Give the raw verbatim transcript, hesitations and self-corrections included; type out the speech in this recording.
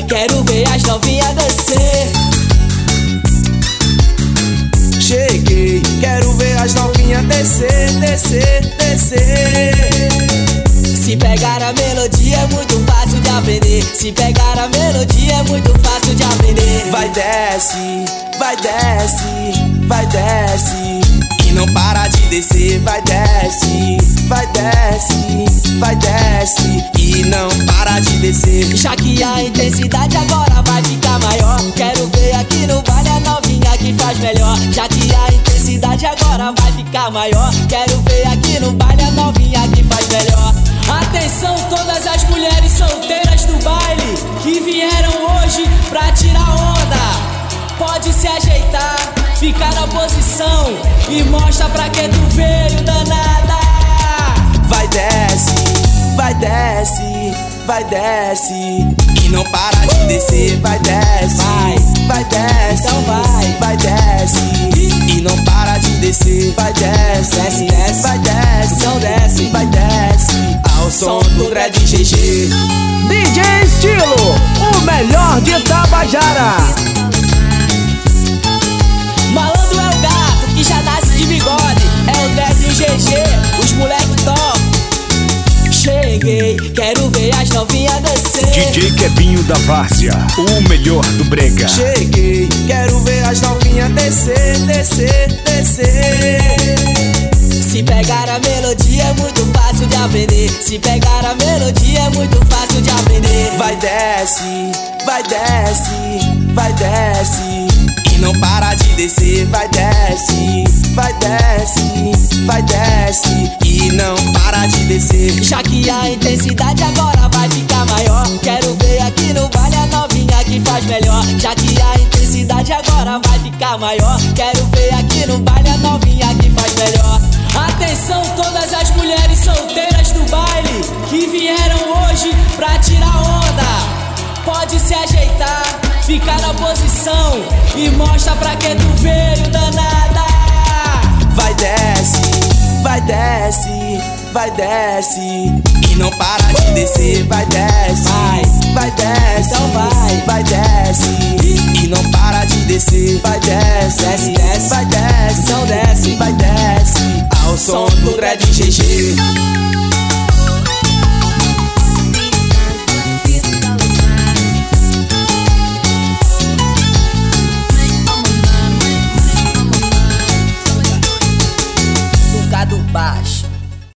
quero ver as novinhas descer. Cheguei, quero ver as novinhas descer, descer, descer. Se pegar a melodia é muito fácil de aprender. Se pegar a melodia é muito fácil de aprender. Vai desce, vai desce, vai desce. E não para de descer, vai desce, vai desce, vai desce. E não para de descer. Já que a intensidade agora vai ficar maior, quero ver aqui no baile a novinha que faz melhor. Já que a intensidade agora vai ficar maior, quero ver aqui no baile a novinha que faz melhor. Atenção todas as mulheres solteiras do baile que vieram hoje pra tirar onda. Pode se ajeitar, ficar na posição e mostra pra que tu veio, danada. Vai desce, vai desce, vai desce. E não para de descer, vai desce, Vai, vai desce, então vai, vai desce. E não para de descer, vai desce, desce, desce, vai desce, então desce, vai desce. Ao som do Dread G G. D J Estilo, o melhor de Tabajara. Malandro é o gato que já nasce de bigode, é o Dread e o G G, os moleque top. Cheguei, quero ver as novinhas descer. D J Kebinho da Várzea, o melhor do brega. Cheguei, quero ver as novinhas descer, descer, descer. Se pegar a melodia é muito fácil de aprender. Se pegar a melodia é muito fácil de aprender. Vai desce, vai desce, vai desce. E não para de descer, vai desce, vai desce, vai desce. E não para de descer. Já que a intensidade agora vai ficar maior, quero ver aqui no baile a novinha que faz melhor. Já que a intensidade agora vai ficar maior, quero ver aqui no baile a novinha que faz melhor. Atenção todas as mulheres solteiras do baile que vieram hoje pra tirar onda. Pode se ajeitar, ficar na posição e mostra pra que tu veio, danada. Vai desce, vai desce, vai desce. E não para de descer, vai desce, Vai, vai desce, então vai, vai desce. E não para de descer, vai desce, desce, desce, vai desce, então desce, vai desce. Ao som do Dread G G. Nunca do baixo.